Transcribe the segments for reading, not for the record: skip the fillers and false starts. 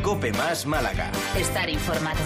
COPE Más Málaga. Estar informado.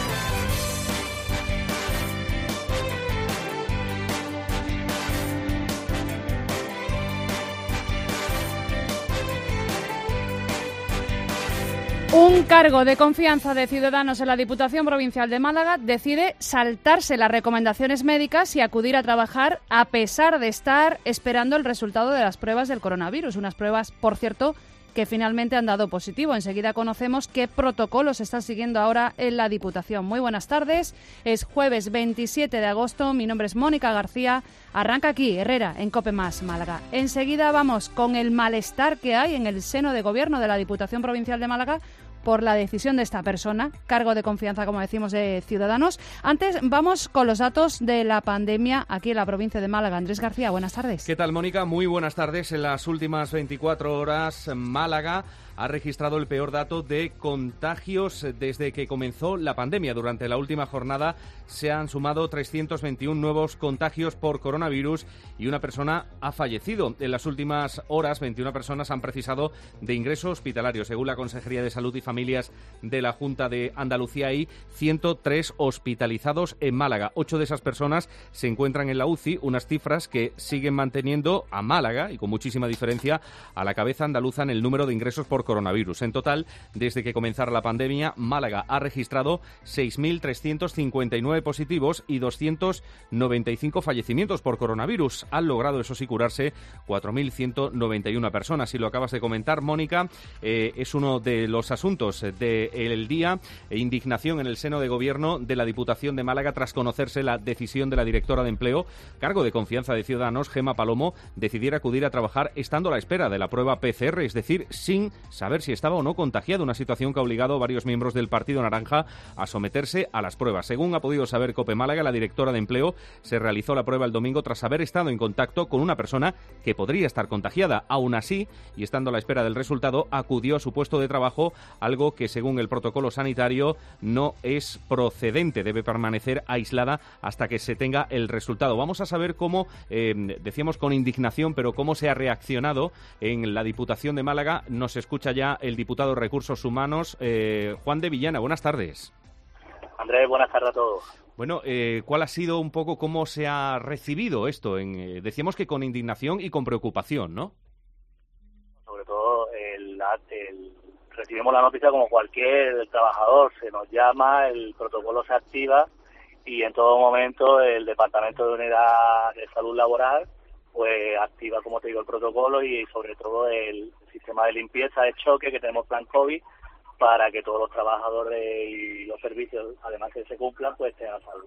Un cargo de confianza de Ciudadanos en la Diputación Provincial de Málaga decide saltarse las recomendaciones médicas y acudir a trabajar a pesar de estar esperando el resultado de las pruebas del coronavirus. Unas pruebas, por cierto, que finalmente han dado positivo. Enseguida conocemos qué protocolos está siguiendo ahora en la Diputación. Muy buenas tardes. Es jueves 27 de agosto. Mi nombre es Mónica García. Arranca aquí, Herrera, en COPE Más Málaga. Enseguida vamos con el malestar que hay en el seno de gobierno de la Diputación Provincial de Málaga por la decisión de esta persona, cargo de confianza, como decimos, de Ciudadanos. Antes, vamos con los datos de la pandemia aquí en la provincia de Málaga. Andrés García, buenas tardes. ¿Qué tal, Mónica? Muy buenas tardes. En las últimas 24 horas, Málaga ha registrado el peor dato de contagios desde que comenzó la pandemia. Durante la última jornada se han sumado 321 nuevos contagios por coronavirus y una persona ha fallecido. En las últimas horas, 21 personas han precisado de ingreso hospitalario. Según la Consejería de Salud y Familias de la Junta de Andalucía, hay 103 hospitalizados en Málaga. 8 de esas personas se encuentran en la UCI, unas cifras que siguen manteniendo a Málaga, y con muchísima diferencia, a la cabeza andaluza en el número de ingresos por coronavirus. En total, desde que comenzara la pandemia, Málaga ha registrado 6.359 positivos y 295 fallecimientos por coronavirus. Han logrado, eso sí, curarse 4.191 personas. Y lo acabas de comentar, Mónica, es uno de los asuntos del día. Indignación en el seno de gobierno de la Diputación de Málaga tras conocerse la decisión de la directora de Empleo, cargo de confianza de Ciudadanos, Gemma Palomo, decidir acudir a trabajar estando a la espera de la prueba PCR, es decir, sin saber si estaba o no contagiado, una situación que ha obligado a varios miembros del Partido Naranja a someterse a las pruebas. Según ha podido saber COPE Málaga, la directora de Empleo se realizó la prueba el domingo tras haber estado en contacto con una persona que podría estar contagiada. Aún así, y estando a la espera del resultado, acudió a su puesto de trabajo, algo que según el protocolo sanitario no es procedente, debe permanecer aislada hasta que se tenga el resultado. Vamos a saber cómo, decíamos con indignación, pero cómo se ha reaccionado en la Diputación de Málaga. Nos escucha ya el diputado de Recursos Humanos, Juan de Villana. Buenas tardes. Andrés, buenas tardes a todos. Bueno, ¿cuál ha sido un poco cómo se ha recibido esto? Decíamos que con indignación y con preocupación, ¿no? Sobre todo recibimos la noticia como cualquier trabajador, se nos llama, el protocolo se activa y en todo momento el Departamento de Unidad de Salud Laboral pues activa, como te digo, el protocolo y sobre todo el sistema de limpieza de choque que tenemos plan COVID para que todos los trabajadores y los servicios, además que se cumplan, pues tengan salud.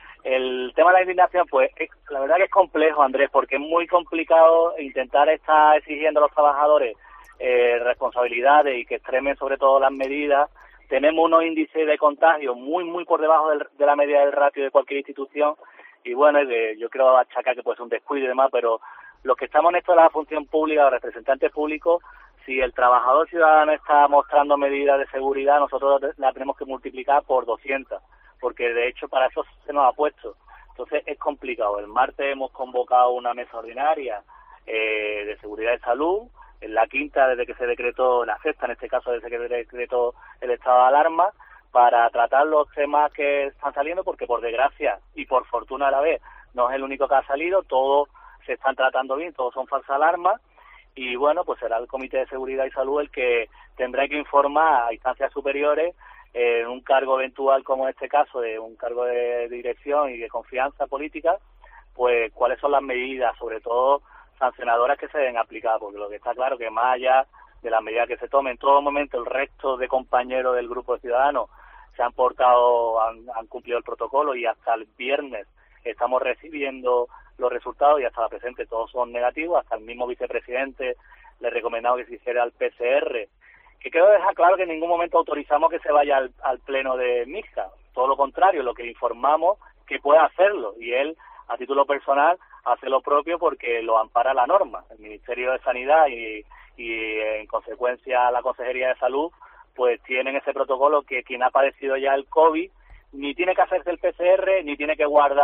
El tema de la indignación, pues la verdad que es complejo, Andrés, porque es muy complicado intentar estar exigiendo a los trabajadores responsabilidades y que extremen sobre todo las medidas. Tenemos unos índices de contagio muy por debajo de la media del ratio de cualquier institución y bueno, yo creo achacar que puede ser un descuido y demás, pero los que estamos en esto de la función pública, los representantes públicos, si el trabajador ciudadano está mostrando medidas de seguridad, nosotros la tenemos que multiplicar por 200, porque de hecho para eso se nos ha puesto. Entonces es complicado. El martes hemos convocado una mesa ordinaria de seguridad y salud, en la quinta desde que se decretó, la sexta en este caso desde que se decretó el estado de alarma, para tratar los temas que están saliendo, porque por desgracia y por fortuna a la vez no es el único que ha salido, todos se están tratando bien, todos son falsas alarmas, y bueno, pues será el Comité de Seguridad y Salud el que tendrá que informar a instancias superiores en un cargo eventual como en este caso, de un cargo de dirección y de confianza política, pues cuáles son las medidas, sobre todo sancionadoras, que se deben aplicar, porque lo que está claro que más allá de las medidas que se tomen en todo momento, el resto de compañeros del grupo de ciudadanos se han portado, han cumplido el protocolo y hasta el viernes estamos recibiendo los resultados y hasta la presente todos son negativos. Hasta el mismo vicepresidente le recomendado que se hiciera el PCR, que quiero dejar claro que en ningún momento autorizamos que se vaya al pleno de mixta, todo lo contrario, lo que informamos que puede hacerlo, y él a título personal hace lo propio porque lo ampara la norma. El Ministerio de Sanidad y en consecuencia la Consejería de Salud pues tienen ese protocolo que quien ha padecido ya el COVID ni tiene que hacerse el PCR, ni tiene que guardar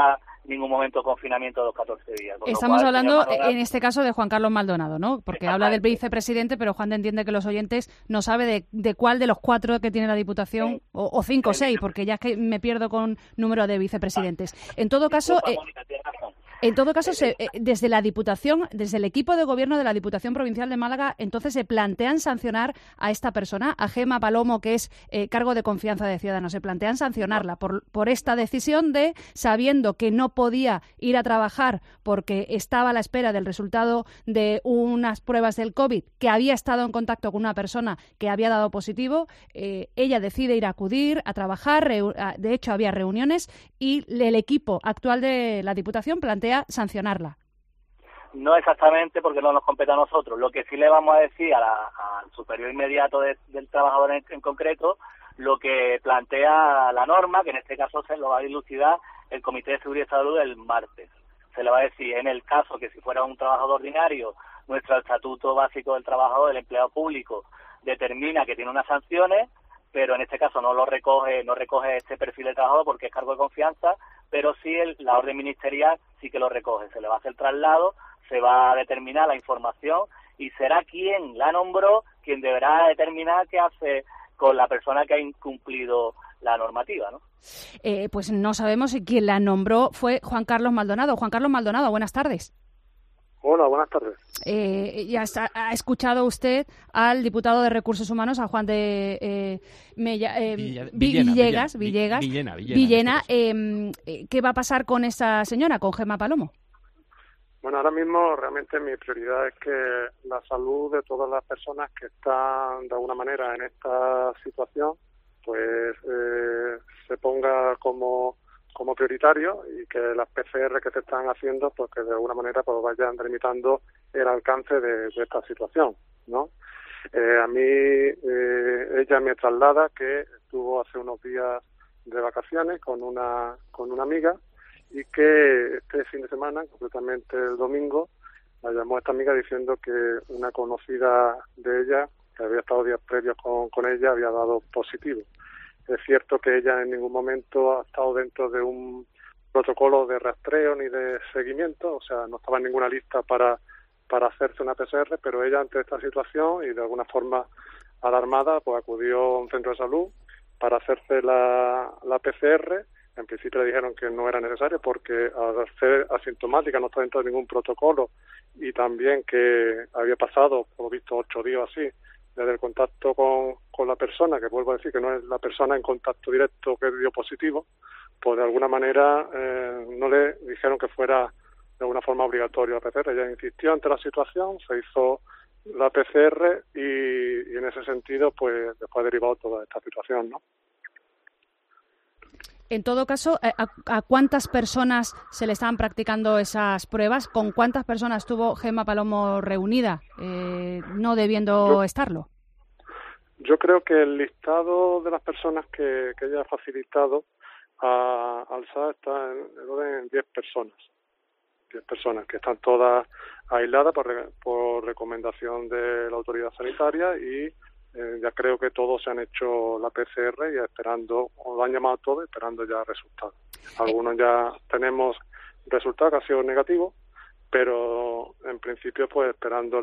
ningún momento confinamiento de los 14 días. Estamos hablando, en este caso, de Juan Carlos Maldonado, ¿no? Porque habla del vicepresidente, pero Juan entiende que los oyentes no sabe de cuál de los 4 que tiene la Diputación, o 5 o 6, porque ya es que me pierdo con número de vicepresidentes. En todo caso... desde la Diputación, desde el equipo de gobierno de la Diputación Provincial de Málaga, entonces se plantean sancionar a esta persona, a Gemma Palomo, que es cargo de confianza de Ciudadanos. Se plantean sancionarla por esta decisión de, sabiendo que no podía ir a trabajar porque estaba a la espera del resultado de unas pruebas del COVID, que había estado en contacto con una persona que había dado positivo, ella decide ir a acudir a trabajar, de hecho había reuniones, y el equipo actual de la Diputación plantea sancionarla. No exactamente, porque no nos compete a nosotros. Lo que sí le vamos a decir al superior inmediato del trabajador en concreto, lo que plantea la norma, que en este caso se lo va a dilucidar el Comité de Seguridad y Salud el martes. Se le va a decir, en el caso que si fuera un trabajador ordinario, nuestro Estatuto Básico del Trabajador, del Empleado Público, determina que tiene unas sanciones, pero en este caso no recoge este perfil de trabajador porque es cargo de confianza, pero sí la orden ministerial sí que lo recoge. Se le va a hacer traslado, se va a determinar la información y será quien la nombró quien deberá determinar qué hace con la persona que ha incumplido la normativa, ¿no? Pues no sabemos si quien la nombró fue Juan Carlos Maldonado. Juan Carlos Maldonado, buenas tardes. Hola, buenas tardes. Ya ha escuchado usted al diputado de Recursos Humanos, a Juan de Villena. ¿Qué va a pasar con esta señora, con Gemma Palomo? Bueno, ahora mismo realmente mi prioridad es que la salud de todas las personas que están de alguna manera en esta situación, pues se ponga como prioritario, y que las PCR que se están haciendo, pues que de alguna manera pues vayan delimitando el alcance de esta situación, ¿no? A mí ella me traslada que estuvo hace unos días de vacaciones con una amiga, y que este fin de semana, concretamente el domingo, la llamó esta amiga diciendo que una conocida de ella, que había estado días previos con ella, había dado positivo. Es cierto que ella en ningún momento ha estado dentro de un protocolo de rastreo ni de seguimiento, o sea, no estaba en ninguna lista para hacerse una PCR, pero ella, ante esta situación y de alguna forma alarmada, pues acudió a un centro de salud para hacerse la PCR. En principio le dijeron que no era necesario porque al ser asintomática no está dentro de ningún protocolo, y también que había pasado, por lo visto, 8 días así, desde el contacto con la persona, que vuelvo a decir que no es la persona en contacto directo que dio positivo, pues de alguna manera no le dijeron que fuera de alguna forma obligatorio la PCR. Ella insistió ante la situación, se hizo la PCR y en ese sentido pues después ha derivado toda esta situación, ¿no? En todo caso, ¿a cuántas personas se le estaban practicando esas pruebas? ¿Con cuántas personas estuvo Gemma Palomo reunida, no debiendo estarlo? Yo creo que el listado de las personas que ella ha facilitado al SA está en 10 personas. 10 personas que están todas aisladas por recomendación de la autoridad sanitaria, y ya creo que todos se han hecho la PCR y esperando, o lo han llamado todos, esperando ya resultados. Algunos ya tenemos resultados que ha sido negativo, pero en principio pues esperando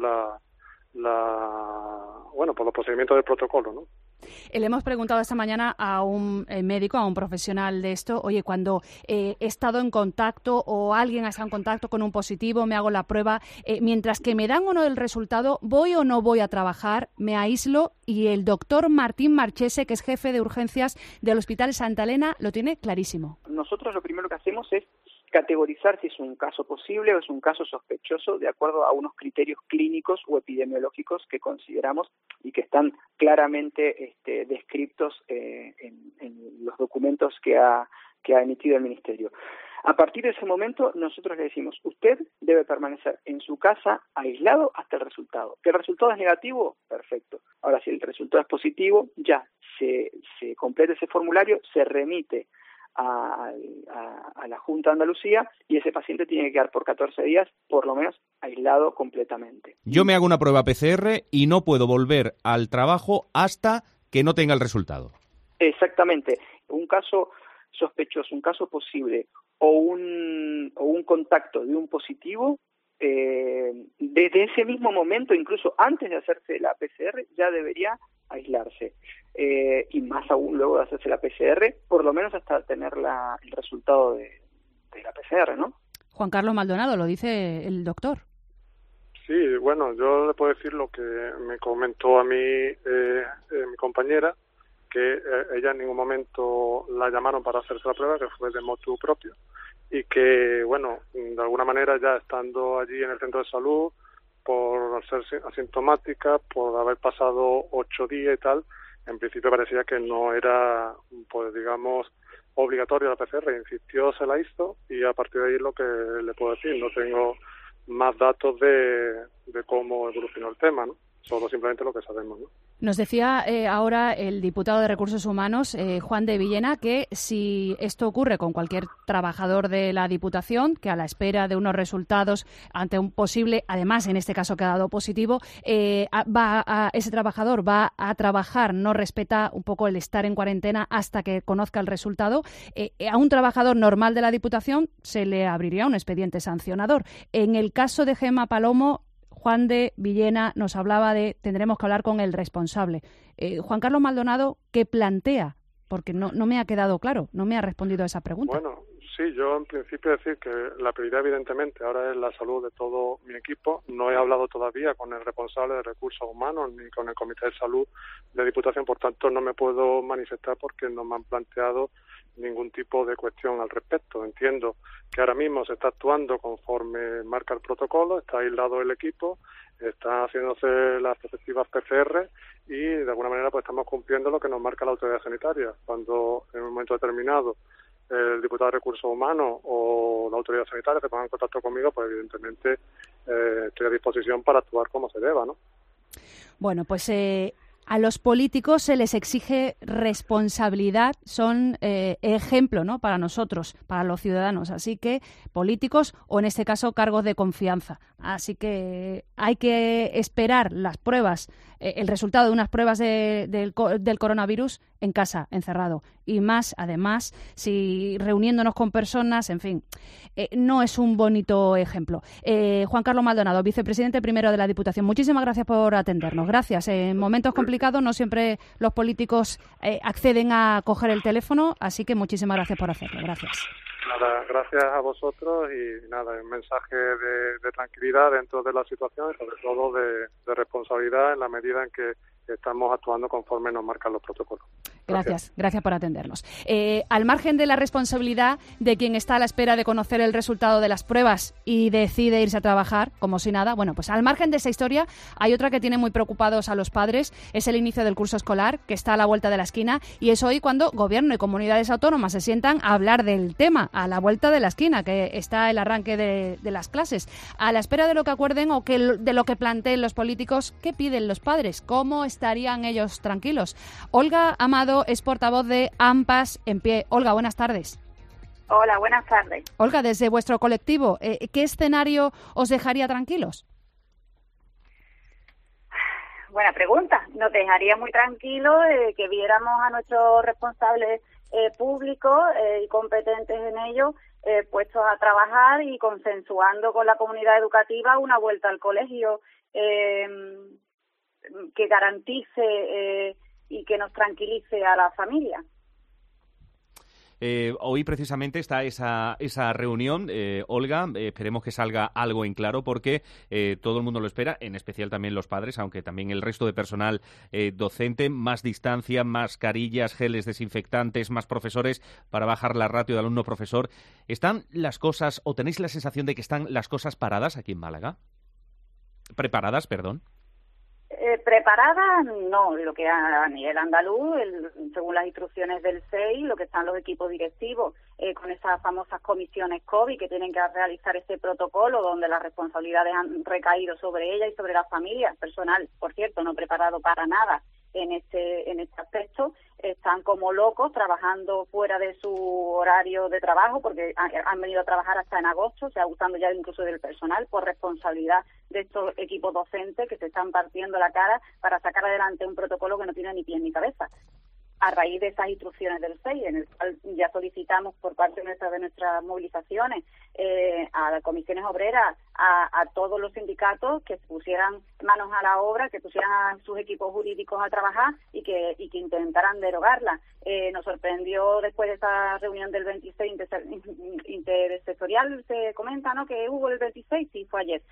por los procedimientos del protocolo, ¿no? Le hemos preguntado esta mañana a un médico, a un profesional de esto, oye, cuando he estado en contacto o alguien ha estado en contacto con un positivo, me hago la prueba, mientras que me dan o no el resultado, ¿voy o no voy a trabajar? ¿Me aíslo? Y el doctor Martín Marchese, que es jefe de urgencias del Hospital Santa Elena, lo tiene clarísimo. Nosotros lo primero que hacemos es categorizar si es un caso posible o es un caso sospechoso de acuerdo a unos criterios clínicos o epidemiológicos que consideramos y que están claramente descritos en los documentos que ha emitido el Ministerio. A partir de ese momento nosotros le decimos, usted debe permanecer en su casa aislado hasta el resultado. ¿Que el resultado es negativo? Perfecto. Ahora, si el resultado es positivo, ya se completa ese formulario, se remite a la Junta de Andalucía, y ese paciente tiene que quedar por 14 días, por lo menos, aislado completamente. Yo me hago una prueba PCR y no puedo volver al trabajo hasta que no tenga el resultado. Exactamente. Un caso sospechoso, un caso posible o un contacto de un positivo, desde ese mismo momento, incluso antes de hacerse la PCR, ya debería aislarse. Y más aún luego de hacerse la PCR, por lo menos hasta tener el resultado de la PCR, ¿no? Juan Carlos Maldonado, lo dice el doctor. Sí, bueno, yo le puedo decir lo que me comentó a mí mi compañera, que ella en ningún momento la llamaron para hacerse la prueba, que fue de motu propio, y que, bueno, de alguna manera ya estando allí en el centro de salud, por ser asintomática, por haber pasado 8 días y tal, en principio parecía que no era, pues digamos, obligatorio la PCR. Insistió, se la hizo, y a partir de ahí lo que le puedo decir, no tengo más datos de cómo evolucionó el tema, ¿no? Solo simplemente lo que sabemos, ¿no? Nos decía ahora el diputado de Recursos Humanos, Juan de Villena, que si esto ocurre con cualquier trabajador de la Diputación, que a la espera de unos resultados ante un posible, además en este caso que ha dado positivo, ese trabajador va a trabajar, no respeta un poco el estar en cuarentena hasta que conozca el resultado. A un trabajador normal de la Diputación se le abriría un expediente sancionador. En el caso de Gemma Palomo, Juan de Villena nos hablaba de tendremos que hablar con el responsable. Juan Carlos Maldonado, ¿qué plantea? Porque no me ha quedado claro, no me ha respondido a esa pregunta. Bueno, sí, yo en principio decir que la prioridad evidentemente ahora es la salud de todo mi equipo. No he hablado todavía con el responsable de Recursos Humanos ni con el Comité de Salud de Diputación, por tanto no me puedo manifestar porque no me han planteado ningún tipo de cuestión al respecto. Entiendo que ahora mismo se está actuando conforme marca el protocolo, está aislado el equipo, está haciéndose las respectivas PCR y de alguna manera pues estamos cumpliendo lo que nos marca la autoridad sanitaria. Cuando en un momento determinado el diputado de Recursos Humanos o la autoridad sanitaria se pongan en contacto conmigo, pues evidentemente estoy a disposición para actuar como se deba, ¿no? Bueno, pues a los políticos se les exige responsabilidad, son ejemplo, ¿no?, para nosotros, para los ciudadanos. Así que políticos o, en este caso, cargos de confianza. Así que hay que esperar las pruebas, el resultado de unas pruebas del coronavirus en casa, encerrado. Y más, además, si reuniéndonos con personas, en fin, no es un bonito ejemplo. Juan Carlos Maldonado, vicepresidente primero de la Diputación, muchísimas gracias por atendernos. Gracias. En momentos complicados no siempre los políticos acceden a coger el teléfono, así que muchísimas gracias por hacerlo. Gracias. Nada, gracias a vosotros y nada, un mensaje de tranquilidad dentro de la situación y sobre todo de responsabilidad en la medida en que estamos actuando conforme nos marcan los protocolos. Gracias por atendernos. Al margen de la responsabilidad de quien está a la espera de conocer el resultado de las pruebas y decide irse a trabajar, como si nada, bueno, pues al margen de esa historia hay otra que tiene muy preocupados a los padres, es el inicio del curso escolar, que está a la vuelta de la esquina, y es hoy cuando Gobierno y comunidades autónomas se sientan a hablar del tema, a la vuelta de la esquina, que está el arranque de las clases. A la espera de lo que acuerden o de lo que planteen los políticos, ¿qué piden los padres? ¿Cómo estarían ellos tranquilos? Olga Amado es portavoz de AMPAS en Pie. Olga, buenas tardes. Hola, buenas tardes. Olga, desde vuestro colectivo, ¿qué escenario os dejaría tranquilos? Buena pregunta. Nos dejaría muy tranquilos que viéramos a nuestros responsables públicos y competentes en ello puestos a trabajar y consensuando con la comunidad educativa una vuelta al colegio que garantice y que nos tranquilice a la familia. Hoy precisamente está esa reunión, Olga, esperemos que salga algo en claro porque todo el mundo lo espera, en especial también los padres, aunque también el resto de personal docente, más distancia, mascarillas, geles desinfectantes, más profesores para bajar la ratio de alumno-profesor. ¿Están las cosas, o tenéis la sensación de que están las cosas paradas aquí en Málaga? Preparadas, perdón. Preparadas, no. Lo que a nivel andaluz, según las instrucciones del CEI, lo que están los equipos directivos con esas famosas comisiones COVID que tienen que realizar ese protocolo donde las responsabilidades han recaído sobre ella y sobre las familias. Personal, por cierto, no preparado para nada en este aspecto, están como locos trabajando fuera de su horario de trabajo porque han venido a trabajar hasta en agosto, o sea, abusando ya incluso del personal por responsabilidad de estos equipos docentes que se están partiendo la cara para sacar adelante un protocolo que no tiene ni pies ni cabeza. a raíz de esas instrucciones del CEI, en el cual ya solicitamos por parte de nuestras movilizaciones a las comisiones obreras, a todos los sindicatos que pusieran manos a la obra, que pusieran a sus equipos jurídicos a trabajar y que intentaran derogarla. Nos sorprendió después de esa reunión del 26 intersectorial, se comenta, ¿no?, que hubo el 26, sí, fue ayer,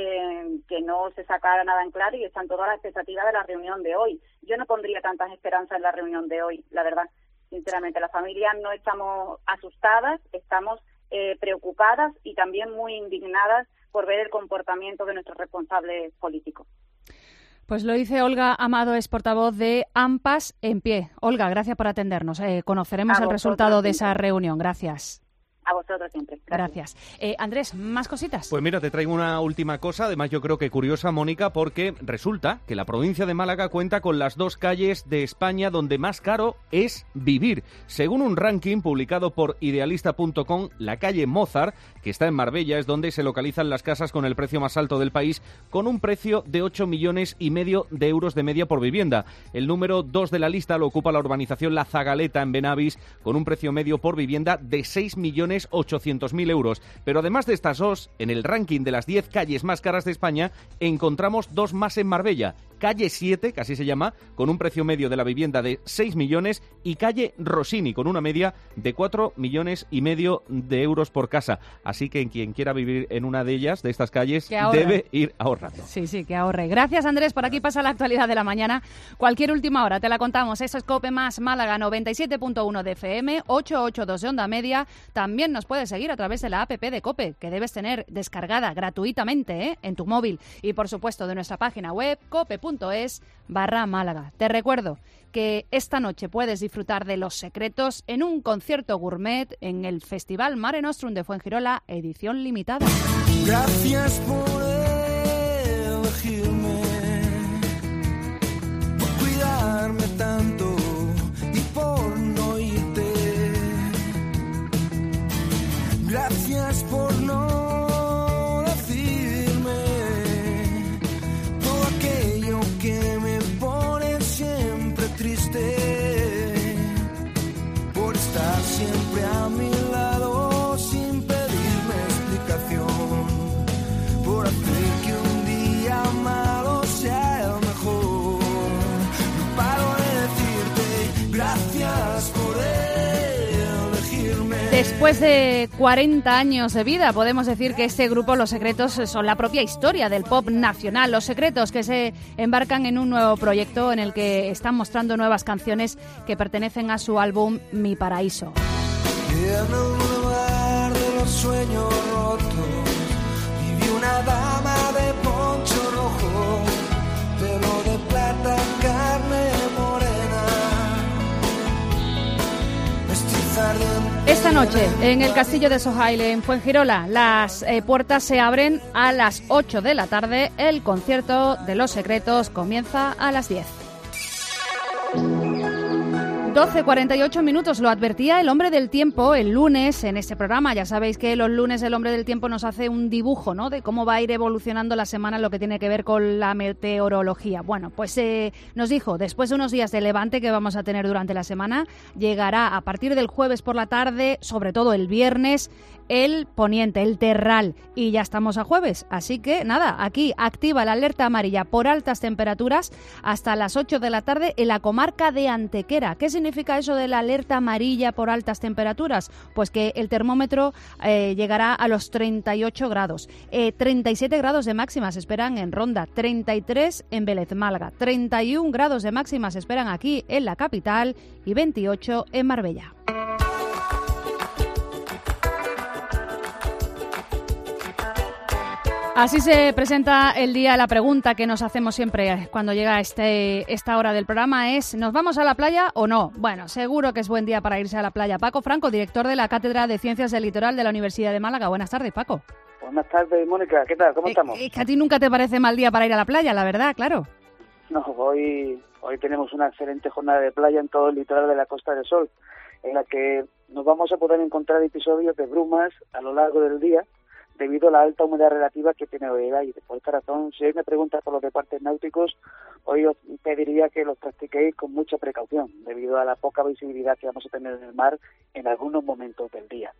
que no se sacara nada en claro y están todas las expectativas de la reunión de hoy. Yo no pondría tantas esperanzas en la reunión de hoy, la verdad. Sinceramente, las familias no estamos asustadas, estamos preocupadas y también muy indignadas por ver el comportamiento de nuestros responsables políticos. Pues lo dice Olga Amado, es portavoz de AMPAS en Pie. Olga, gracias por atendernos. Conoceremos el resultado de esa reunión. Gracias. A vosotros siempre. Gracias. Andrés, ¿más cositas? Pues mira, te traigo una última cosa, además yo creo que curiosa, Mónica, porque resulta que la provincia de Málaga cuenta con las 2 calles de España donde más caro es vivir. Según un ranking publicado por idealista.com, la calle Mozart, que está en Marbella, es donde se localizan las casas con el precio más alto del país, con un precio de 8,5 millones de euros de media por vivienda. El número 2 de la lista lo ocupa la urbanización La Zagaleta, en Benavis, con un precio medio por vivienda de 6.800.000 euros. Pero además de estas 2, en el ranking de las 10 calles más caras de España, encontramos 2 más en Marbella. Calle 7, que así se llama, con un precio medio de la vivienda de 6 millones, y calle Rossini, con una media de 4,5 millones de euros por casa. Así que quien quiera vivir en una de ellas, de estas calles, debe ir ahorrando. Sí, que ahorre. Gracias, Andrés. Por aquí pasa la actualidad de la mañana. Cualquier última hora te la contamos. Eso es COPE más Málaga, 97.1 de FM, 882 de onda media. También nos puedes seguir a través de la app de COPE, que debes tener descargada gratuitamente en tu móvil. Y, por supuesto, de nuestra página web, cope.es/Málaga. Te recuerdo que esta noche puedes disfrutar de Los Secretos en un concierto gourmet en el Festival Mare Nostrum de Fuengirola, edición limitada. Gracias por elegirme, por cuidarme tanto y por no irte. Gracias por no decirme todo aquello que me pone siempre triste, por estar siempre a mi lado sin pedirme explicación, por hacer que un día malo sea el mejor. No paro de decirte gracias por elegirme. Después de 40 años de vida, podemos decir que este grupo, Los Secretos, son la propia historia del pop nacional. Los Secretos, que se embarcan en un nuevo proyecto en el que están mostrando nuevas canciones que pertenecen a su álbum Mi Paraíso. En un lugar de los sueños rotos viví una dama de poncho rojo, pelo de plata, carne morena, mestiza ardiente. Esta noche, en el Castillo de Sohail, en Fuengirola, las puertas se abren a las 8 de la tarde. El concierto de Los Secretos comienza a las 10. 12:48 minutos, lo advertía el Hombre del Tiempo el lunes en este programa. Ya sabéis que los lunes el Hombre del Tiempo nos hace un dibujo, ¿no?, de cómo va a ir evolucionando la semana en lo que tiene que ver con la meteorología. Bueno, pues nos dijo, después de unos días de levante que vamos a tener durante la semana, llegará a partir del jueves por la tarde, sobre todo el viernes, el poniente, el terral, y ya estamos a jueves, así que nada, aquí activa la alerta amarilla por altas temperaturas hasta las 8 de la tarde en la comarca de Antequera. ¿Qué significa eso de la alerta amarilla por altas temperaturas? Pues que el termómetro llegará a los 38 grados, 37 grados de máxima se esperan en Ronda, 33 en Vélez Málaga, 31 grados de máxima se esperan aquí en la capital y 28 en Marbella. Así se presenta el día. La pregunta que nos hacemos siempre cuando llega esta hora del programa es: ¿nos vamos a la playa o no? Bueno, seguro que es buen día para irse a la playa. Paco Franco, director de la Cátedra de Ciencias del Litoral de la Universidad de Málaga. Buenas tardes, Paco. Buenas tardes, Mónica. ¿Qué tal? ¿Cómo estamos? Que a ti nunca te parece mal día para ir a la playa, la verdad, claro. No, hoy tenemos una excelente jornada de playa en todo el litoral de la Costa del Sol, en la que nos vamos a poder encontrar episodios de brumas a lo largo del día, debido a la alta humedad relativa que tiene hoy el aire. Por esta razón, si hoy me preguntas por los deportes náuticos, hoy os pediría que los practiquéis con mucha precaución, debido a la poca visibilidad que vamos a tener en el mar en algunos momentos del día.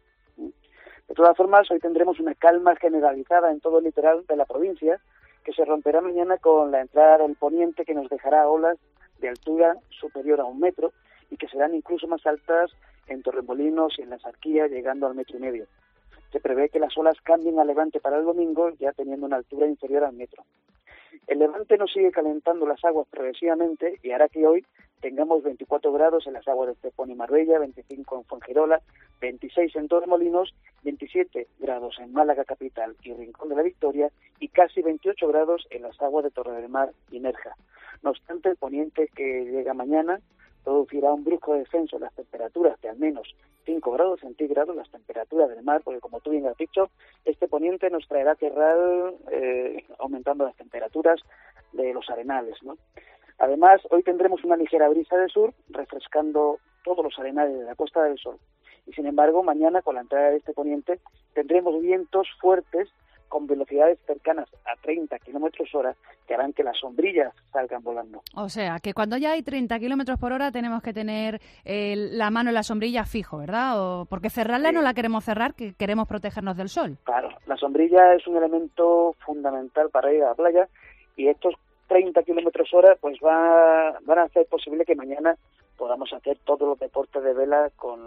De todas formas, hoy tendremos una calma generalizada en todo el litoral de la provincia, que se romperá mañana con la entrada del poniente, que nos dejará olas de altura superior a 1 metro y que serán incluso más altas en Torremolinos y en la Sarquía, llegando al 1,5 metros. Se prevé que las olas cambien a levante para el domingo, ya teniendo una altura inferior al metro. El levante nos sigue calentando las aguas progresivamente y hará que hoy tengamos 24 grados en las aguas de Estepona y Marbella, 25 en Fuengirola, 26 en Torremolinos, 27 grados en Málaga capital y Rincón de la Victoria y casi 28 grados en las aguas de Torre del Mar y Nerja. No obstante, el poniente que llega mañana producirá un brusco descenso en las temperaturas de al menos 5 grados centígrados, las temperaturas del mar, porque como tú bien has dicho, este poniente nos traerá terral aumentando las temperaturas de los arenales, ¿no? Además, hoy tendremos una ligera brisa del sur, refrescando todos los arenales de la Costa del Sol. Y sin embargo, mañana, con la entrada de este poniente, tendremos vientos fuertes con velocidades cercanas a 30 kilómetros hora que harán que las sombrillas salgan volando. O sea, que cuando ya hay 30 kilómetros por hora tenemos que tener la mano en la sombrilla fijo, ¿verdad? Porque cerrarla no la queremos cerrar, que queremos protegernos del sol. Claro, la sombrilla es un elemento fundamental para ir a la playa y estos 30 kilómetros hora pues van a hacer posible que mañana podamos hacer todos los deportes de vela con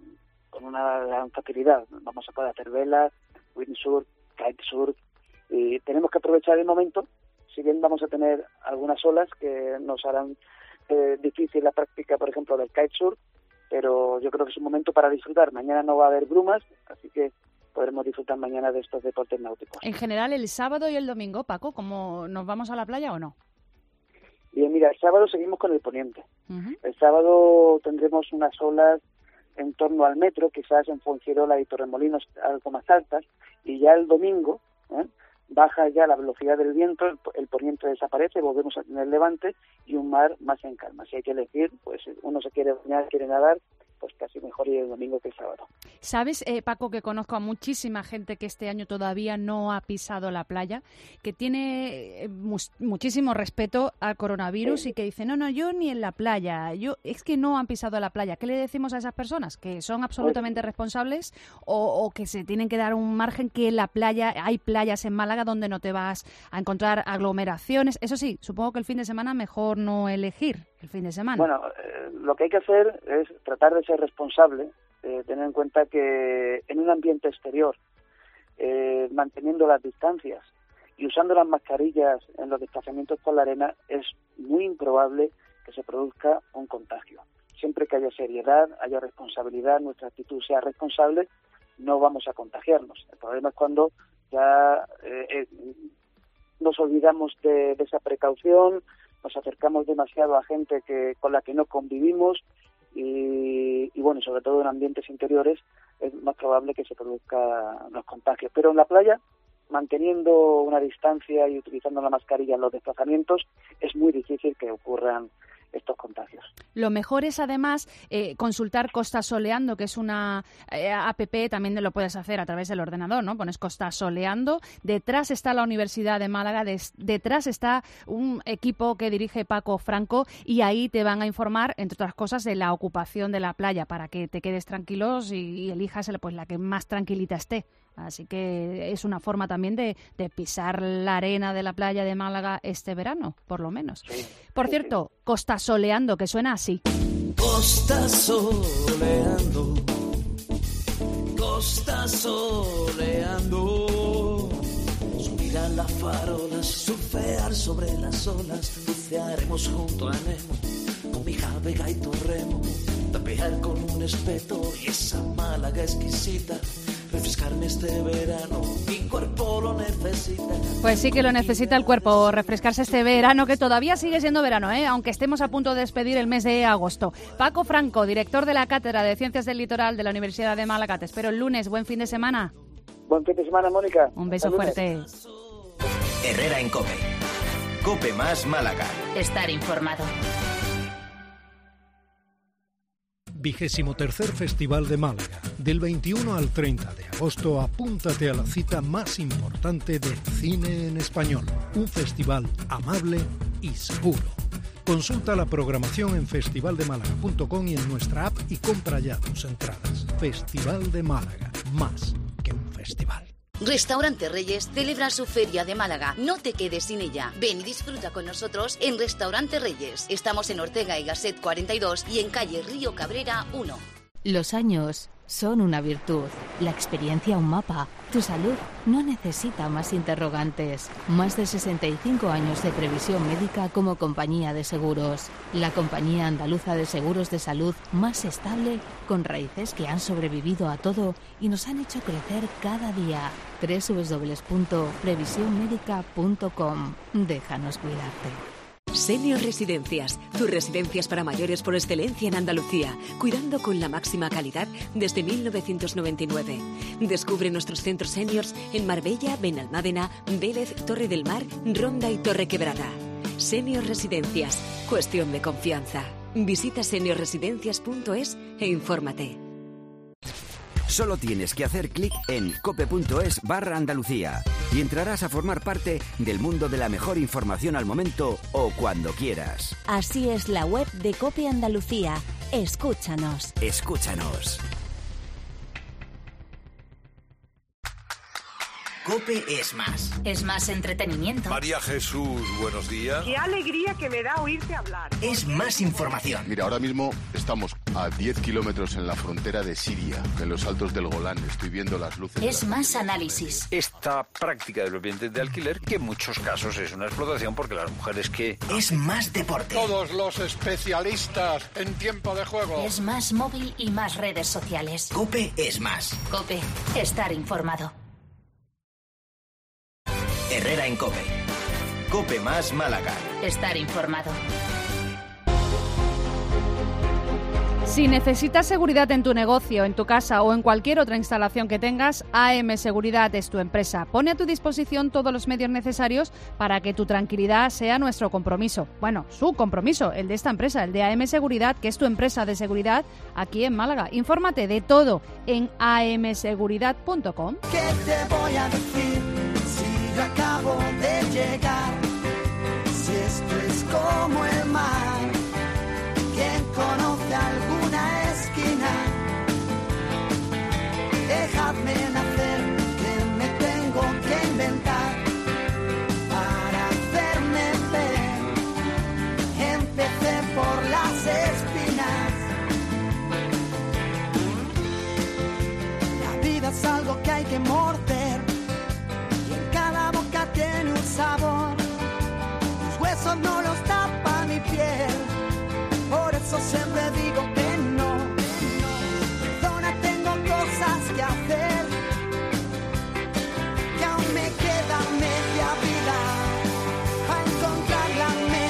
una gran facilidad. Vamos a poder hacer vela, windsurf, kitesurf, y tenemos que aprovechar el momento, si bien vamos a tener algunas olas que nos harán difícil la práctica, por ejemplo, del kitesurf, pero yo creo que es un momento para disfrutar. Mañana no va a haber brumas, así que podremos disfrutar mañana de estos deportes náuticos. En general, el sábado y el domingo, Paco, ¿cómo nos vamos a la playa o no? Bien, mira, el sábado seguimos con el poniente. El sábado tendremos unas olas en torno al metro, quizás en Fuengirola y Torremolinos algo más altas, y ya el domingo baja ya la velocidad del viento, el poniente desaparece, volvemos a tener levante y un mar más en calma. Si hay que elegir, pues uno se quiere bañar, quiere nadar, pues casi mejor ir el domingo que el sábado. ¿Sabes, Paco, que conozco a muchísima gente que este año todavía no ha pisado la playa, que tiene muchísimo respeto al coronavirus y que dice, no, yo ni en la playa, es que no han pisado la playa? ¿Qué le decimos a esas personas? ¿Que son absolutamente responsables o que se tienen que dar un margen, que en la playa, hay playas en Málaga donde no te vas a encontrar aglomeraciones? Eso sí, supongo que el fin de semana mejor no elegir el fin de semana. Bueno, lo que hay que hacer es tratar de ser responsable, tener en cuenta que en un ambiente exterior, manteniendo las distancias y usando las mascarillas en los desplazamientos por la arena, es muy improbable que se produzca un contagio. Siempre que haya seriedad, haya responsabilidad, nuestra actitud sea responsable, no vamos a contagiarnos. El problema es cuando ya nos olvidamos de esa precaución, nos acercamos demasiado a gente con la que no convivimos y bueno, sobre todo en ambientes interiores es más probable que se produzcan los contagios. Pero en la playa, manteniendo una distancia y utilizando la mascarilla en los desplazamientos, es muy difícil que ocurran estos contagios. Lo mejor es además consultar Costa Soleando, que es una app, también lo puedes hacer a través del ordenador, ¿no? Pones Costa Soleando, detrás está la Universidad de Málaga, detrás está un equipo que dirige Paco Franco y ahí te van a informar, entre otras cosas, de la ocupación de la playa para que te quedes tranquilos y elijas pues la que más tranquilita esté. Así que es una forma también de pisar la arena de la playa de Málaga este verano, por lo menos. Sí, por cierto, Costa Soleando, que suena así. Costa soleando, Costa soleando. Subir a las farolas, surfear sobre las olas, bucearemos junto a Nemo, con mi Vega y tu remo, tapear con un espeto y esa Málaga exquisita. Refrescarme este verano, mi cuerpo lo necesita. Pues sí que lo necesita el cuerpo, refrescarse este verano, que todavía sigue siendo verano, aunque estemos a punto de despedir el mes de agosto. Paco Franco, director de la Cátedra de Ciencias del Litoral de la Universidad de Málaga. Te espero el lunes. Buen fin de semana. Buen fin de semana, Mónica. Un beso fuerte. Herrera en COPE. COPE más Málaga. Estar informado. 23º Festival de Málaga. Del 21 al 30 de agosto, apúntate a la cita más importante del cine en español. Un festival amable y seguro. Consulta la programación en festivaldemálaga.com y en nuestra app y compra ya tus entradas. Festival de Málaga, más que un festival. Restaurante Reyes celebra su Feria de Málaga. No te quedes sin ella. Ven y disfruta con nosotros en Restaurante Reyes. Estamos en Ortega y Gasset 42 y en calle Río Cabrera 1. Los años son una virtud, la experiencia un mapa. Tu salud no necesita más interrogantes. Más de 65 años de previsión médica como compañía de seguros. La compañía andaluza de seguros de salud más estable, con raíces que han sobrevivido a todo y nos han hecho crecer cada día. www.previsionmedica.com. Déjanos cuidarte. Senior Residencias, tus residencias para mayores por excelencia en Andalucía, cuidando con la máxima calidad desde 1999. Descubre nuestros centros seniors en Marbella, Benalmádena, Vélez, Torre del Mar, Ronda y Torre Quebrada. Senior Residencias, cuestión de confianza. Visita seniorresidencias.es e infórmate. Solo tienes que hacer clic en cope.es/Andalucía y entrarás a formar parte del mundo de la mejor información al momento o cuando quieras. Así es la web de COPE Andalucía. Escúchanos. Escúchanos. COPE es más. Es más entretenimiento. María Jesús, buenos días. Qué alegría que me da oírte hablar. Es más información. Mira, ahora mismo estamos a 10 kilómetros en la frontera de Siria, en los altos del Golán. Estoy viendo las luces. Es más análisis. Esta práctica de los bienes de alquiler, que en muchos casos es una explotación porque las mujeres que... Es más deporte. Todos los especialistas en tiempo de juego. Es más móvil y más redes sociales. COPE es más. COPE, estar informado. Herrera en COPE. COPE más Málaga. Estar informado. Si necesitas seguridad en tu negocio, en tu casa o en cualquier otra instalación que tengas, AM Seguridad es tu empresa. Pone a tu disposición todos los medios necesarios para que tu tranquilidad sea nuestro compromiso. Bueno, su compromiso, el de esta empresa, el de AM Seguridad, que es tu empresa de seguridad aquí en Málaga. Infórmate de todo en amseguridad.com. ¿Qué te voy a decir si yo acabo de llegar? Si esto es como el mar, ¿quién conoce alguna esquina? Dejadme nacer, que me tengo que inventar para hacerme ver. Empecé por las espinas. La vida es algo que hay que morder y en cada boca tiene un sabor. Tus huesos no los tapa mi piel. Por eso siempre digo que no. Perdona, tengo cosas que hacer, que aún me queda media vida a encontrar la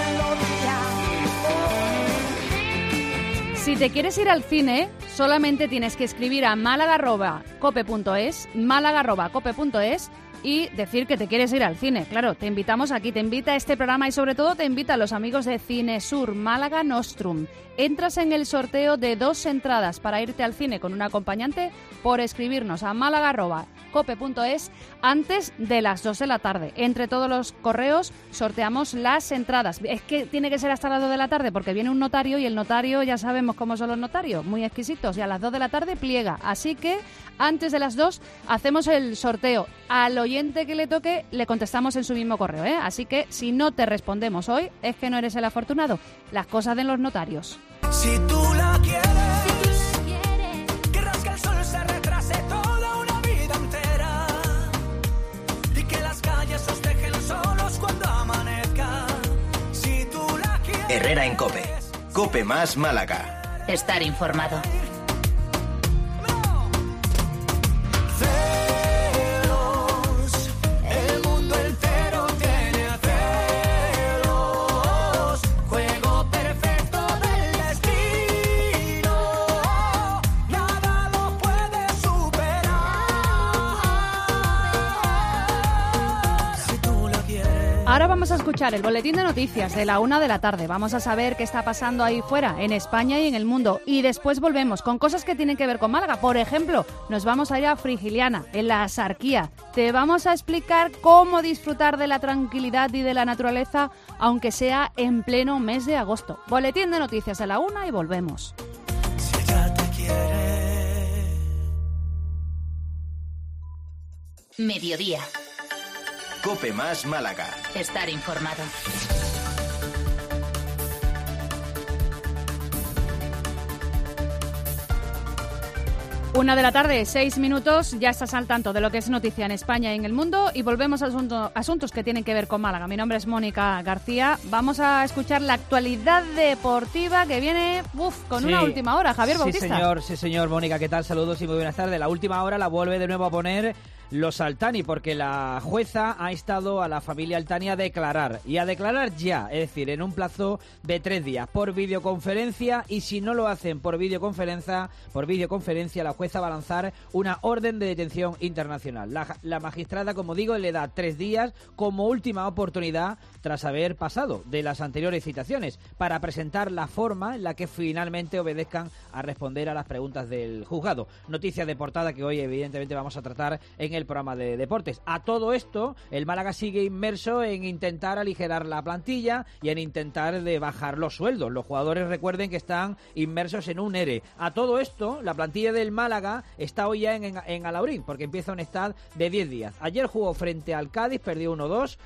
melodía. Si te quieres ir al cine, solamente tienes que escribir a málaga@cope.es, málaga@cope.es y decir que te quieres ir al cine. Claro, te invitamos aquí, te invita este programa y sobre todo te invita a los amigos de Cinesur Málaga Nostrum. Entras en el sorteo de 2 entradas para irte al cine con un acompañante por escribirnos a málaga@cope.es antes de las 2 de la tarde. Entre todos los correos sorteamos las entradas. Es que tiene que ser hasta las 2 de la tarde porque viene un notario y el notario, ya sabemos cómo son los notarios, muy exquisitos, y a las 2 de la tarde pliega. Así que antes de las 2 hacemos el sorteo. Al oyente que le toque le contestamos en su mismo correo, ¿eh? Así que si no te respondemos hoy es que no eres el afortunado. Las cosas de los notarios. Si tú la quieres, querrás que el sol se retrase toda una vida entera y que las calles os dejen solos cuando amanezca. Si tú la quieres. Herrera en COPE. COPE más Málaga. Estar informado. Ahora vamos a escuchar el boletín de noticias de la 1 de la tarde. Vamos a saber qué está pasando ahí fuera, en España y en el mundo. Y después volvemos con cosas que tienen que ver con Málaga. Por ejemplo, nos vamos a ir a Frigiliana, en la Axarquía. Te vamos a explicar cómo disfrutar de la tranquilidad y de la naturaleza, aunque sea en pleno mes de agosto. Boletín de noticias de la 1 y volvemos. Si ella te quiere. Mediodía. Cope Más Málaga. Estar informado. 1 de la tarde, 6 minutos, ya estás al tanto de lo que es noticia en España y en el mundo y volvemos a asuntos que tienen que ver con Málaga. Mi nombre es Mónica García. Vamos a escuchar la actualidad deportiva que viene con una última hora. Javier Bautista. Sí, señor, Mónica, ¿qué tal? Saludos y muy buenas tardes. La última hora la vuelve de nuevo a poner los Altani, porque la jueza ha instado a la familia Altani a declarar ya, es decir, en un plazo de 3 días, por videoconferencia, y si no lo hacen por videoconferencia, la jueza va a lanzar una orden de detención internacional. La magistrada, como digo, le da 3 días como última oportunidad, tras haber pasado de las anteriores citaciones, para presentar la forma en la que finalmente obedezcan a responder a las preguntas del juzgado. Noticias de portada que hoy evidentemente vamos a tratar en el programa de deportes. A todo esto, el Málaga sigue inmerso en intentar aligerar la plantilla y en intentar de bajar los sueldos. Los jugadores, recuerden que están inmersos en un ERE. A todo esto, la plantilla del Málaga está hoy ya en Alaurín, porque empieza un stad de 10 días. Ayer jugó frente al Cádiz, perdió 1-2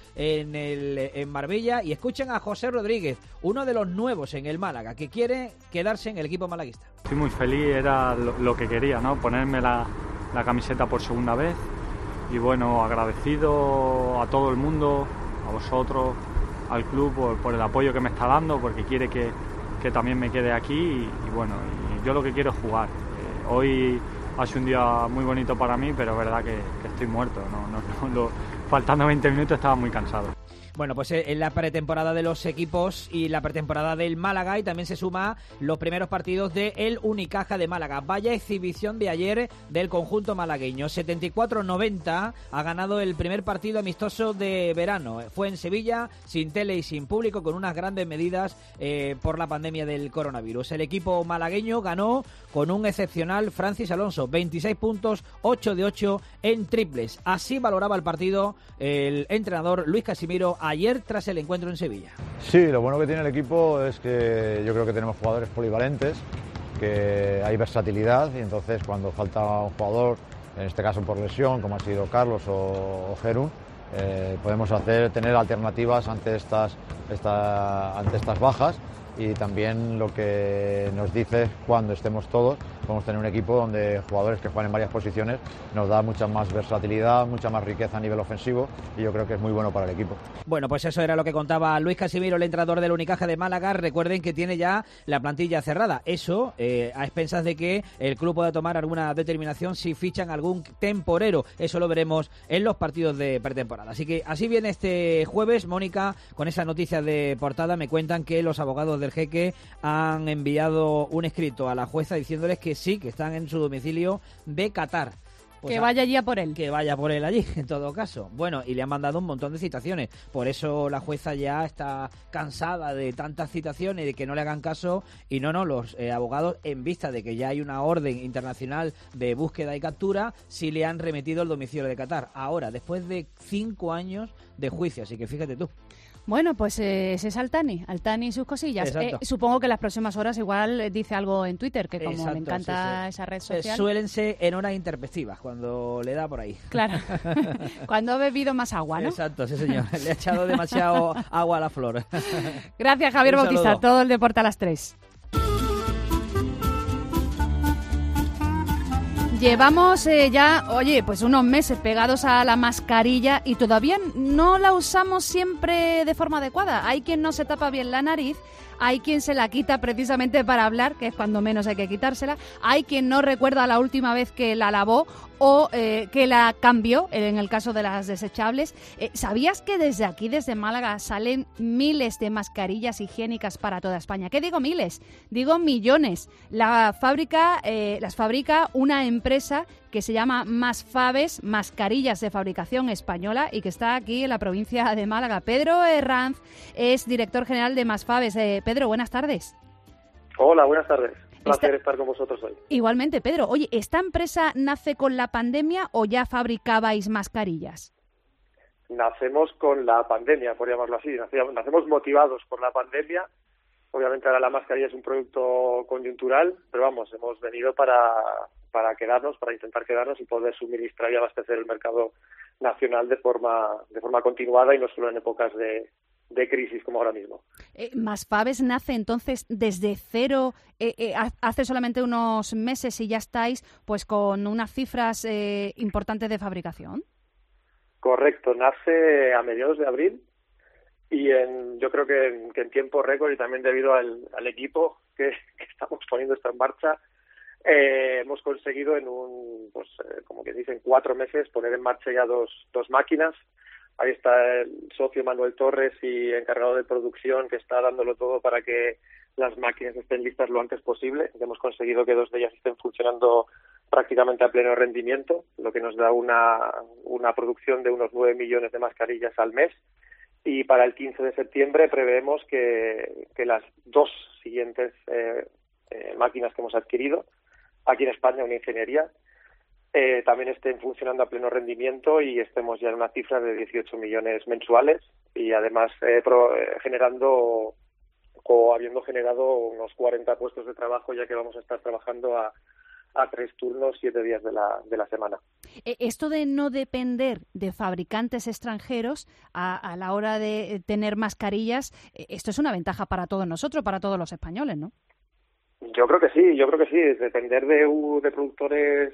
en Marbella, y escuchen a José Rodríguez, uno de los nuevos en el Málaga, que quiere quedarse en el equipo malaguista. Estoy muy feliz, era lo que quería, ¿no? Ponerme la camiseta por segunda vez. Y bueno, agradecido a todo el mundo, a vosotros, al club por el apoyo que me está dando, porque quiere que también me quede aquí y bueno, y yo lo que quiero es jugar. Hoy ha sido un día muy bonito para mí, pero es verdad que estoy muerto, faltando 20 minutos estaba muy cansado. Bueno, pues en la pretemporada de los equipos y la pretemporada del Málaga, y también se suma los primeros partidos de el Unicaja de Málaga. Vaya exhibición de ayer del conjunto malagueño. 74-90 ha ganado el primer partido amistoso de verano. Fue en Sevilla, sin tele y sin público, con unas grandes medidas por la pandemia del coronavirus. El equipo malagueño ganó con un excepcional Francis Alonso, 26 puntos, 8 de 8 en triples. Así valoraba el partido el entrenador Luis Casimiro ayer tras el encuentro en Sevilla. Sí, lo bueno que tiene el equipo es que yo creo que tenemos jugadores polivalentes, que hay versatilidad, y entonces cuando falta un jugador, en este caso por lesión, como ha sido Carlos o Jerún, podemos tener alternativas ante estas bajas. Y también lo que nos dice, cuando estemos todos, podemos tener un equipo donde jugadores que juegan en varias posiciones nos da mucha más versatilidad, mucha más riqueza a nivel ofensivo, y yo creo que es muy bueno para el equipo. Bueno, pues eso era lo que contaba Luis Casimiro, el entrenador del Unicaja de Málaga. Recuerden que tiene ya la plantilla cerrada. Eso a expensas de que el club pueda tomar alguna determinación si fichan algún temporero. Eso lo veremos en los partidos de pretemporada. Así que así viene este jueves, Mónica, con esa noticia de portada. Me cuentan que los abogados del Jeque han enviado un escrito a la jueza diciéndoles que sí, que están en su domicilio de Qatar. Pues que vaya allí a por él. Que vaya por él allí, en todo caso. Bueno, y le han mandado un montón de citaciones. Por eso la jueza ya está cansada de tantas citaciones, de que no le hagan caso. Y los abogados, en vista de que ya hay una orden internacional de búsqueda y captura, sí le han remitido el domicilio de Qatar. Ahora, después de 5 años de juicio. Así que fíjate tú. Bueno, pues ese es Altani y sus cosillas. Supongo que en las próximas horas igual dice algo en Twitter, que como le encanta esa red social. Suelen ser en horas intempestivas, cuando le da por ahí. Claro, cuando ha bebido más agua, ¿no? Exacto, sí señor, le ha echado demasiado agua a la flor. Gracias, Javier Bautista, todo el deporte a las 3. Llevamos pues unos meses pegados a la mascarilla y todavía no la usamos siempre de forma adecuada. Hay quien no se tapa bien la nariz, hay quien se la quita precisamente para hablar, que es cuando menos hay que quitársela, hay quien no recuerda la última vez que la lavó o que la cambió, en el caso de las desechables. ¿Sabías que desde aquí, desde Málaga, salen miles de mascarillas higiénicas para toda España? ¿Qué digo miles? Digo millones. Las fabrica una empresa que se llama Masfaves, mascarillas de fabricación española, y que está aquí en la provincia de Málaga. Pedro Herranz es director general de Masfaves. Pedro, buenas tardes. Hola, buenas tardes. Un placer estar con vosotros hoy. Igualmente, Pedro. Oye, ¿esta empresa nace con la pandemia o ya fabricabais mascarillas? Nacemos con la pandemia, por llamarlo así. Nacemos motivados por la pandemia. Obviamente ahora la mascarilla es un producto coyuntural, pero vamos, hemos venido para quedarnos, para intentar quedarnos y poder suministrar y abastecer el mercado nacional de forma continuada y no solo en épocas de crisis como ahora mismo. Masfaves nace entonces desde cero, hace solamente unos meses y ya estáis pues con unas cifras importantes de fabricación. Correcto, nace a mediados de abril y yo creo que en tiempo récord y también debido al equipo que estamos poniendo esto en marcha, hemos conseguido como que dicen 4 meses poner en marcha ya dos máquinas. Ahí está el socio Manuel Torres y encargado de producción que está dándolo todo para que las máquinas estén listas lo antes posible. Hemos conseguido que 2 de ellas estén funcionando prácticamente a pleno rendimiento, lo que nos da una producción de unos 9 millones de mascarillas al mes. Y para el 15 de septiembre preveemos que las 2 siguientes máquinas que hemos adquirido aquí en España, una ingeniería, también estén funcionando a pleno rendimiento y estemos ya en una cifra de 18 millones mensuales y además generando o habiendo generado unos 40 puestos de trabajo, ya que vamos a estar trabajando a 3 turnos, 7 días de la semana. Esto de no depender de fabricantes extranjeros a la hora de tener mascarillas, esto es una ventaja para todos nosotros, para todos los españoles, ¿no? Yo creo que sí, depender de productores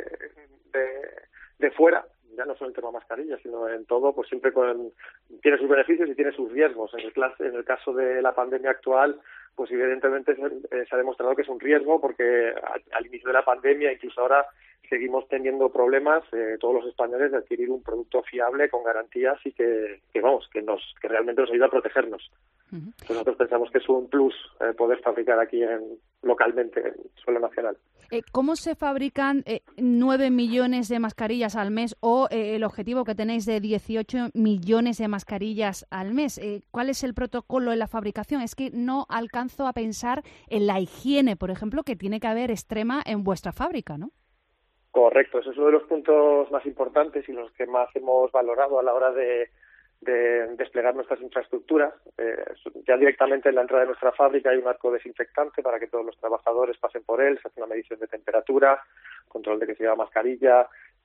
de fuera, ya no solo en tema mascarillas, sino en todo, pues siempre tiene sus beneficios y tiene sus riesgos. En el caso de la pandemia actual, pues evidentemente se ha demostrado que es un riesgo porque al inicio de la pandemia, incluso ahora, seguimos teniendo problemas todos los españoles de adquirir un producto fiable con garantías y que realmente nos ayuda a protegernos. Nosotros pensamos que es un plus poder fabricar aquí localmente en suelo nacional. ¿Cómo se fabrican 9 millones de mascarillas al mes o el objetivo que tenéis de 18 millones de mascarillas al mes? ¿Cuál es el protocolo en la fabricación? Es que no alcanzo a pensar en la higiene, por ejemplo, que tiene que haber extrema en vuestra fábrica, ¿no? Correcto, ese es uno de los puntos más importantes y los que más hemos valorado a la hora de desplegar nuestras infraestructuras. Ya directamente en la entrada de nuestra fábrica hay un arco desinfectante para que todos los trabajadores pasen por él, se hace una medición de temperatura, control de que se lleva mascarilla,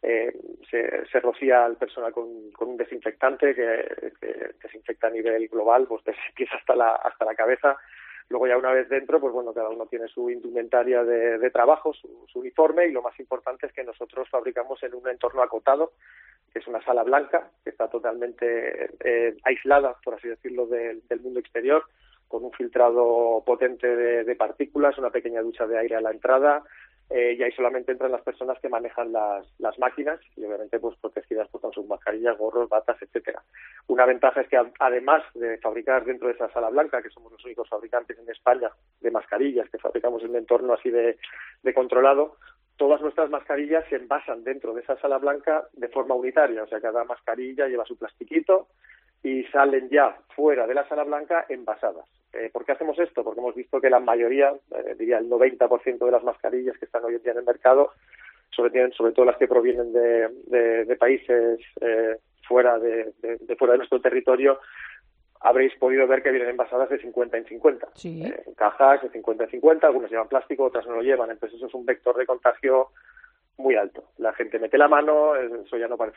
se rocía al personal con un desinfectante que desinfecta a nivel global, pues desde pies hasta la cabeza. Luego ya una vez dentro, pues bueno, cada uno tiene su indumentaria de trabajo, su uniforme, y lo más importante es que nosotros fabricamos en un entorno acotado, que es una sala blanca, que está totalmente aislada, por así decirlo, del mundo exterior, con un filtrado potente de partículas, una pequeña ducha de aire a la entrada, y ahí solamente entran las personas que manejan las máquinas y obviamente pues protegidas pues, con sus mascarillas, gorros, batas, etcétera. Una ventaja es que además de fabricar dentro de esa sala blanca, que somos los únicos fabricantes en España de mascarillas que fabricamos en un entorno así de controlado, todas nuestras mascarillas se envasan dentro de esa sala blanca de forma unitaria, o sea, cada mascarilla lleva su plastiquito y salen ya fuera de la sala blanca envasadas. ¿Por qué hacemos esto? Porque hemos visto que la mayoría, diría el 90% de las mascarillas que están hoy en día en el mercado, sobre todo las que provienen de países fuera de nuestro territorio, habréis podido ver que vienen envasadas de 50 en 50. Sí. En cajas de 50 en 50, algunas llevan plástico, otras no lo llevan. Entonces eso es un vector de contagio muy alto. La gente mete la mano, eso ya no parece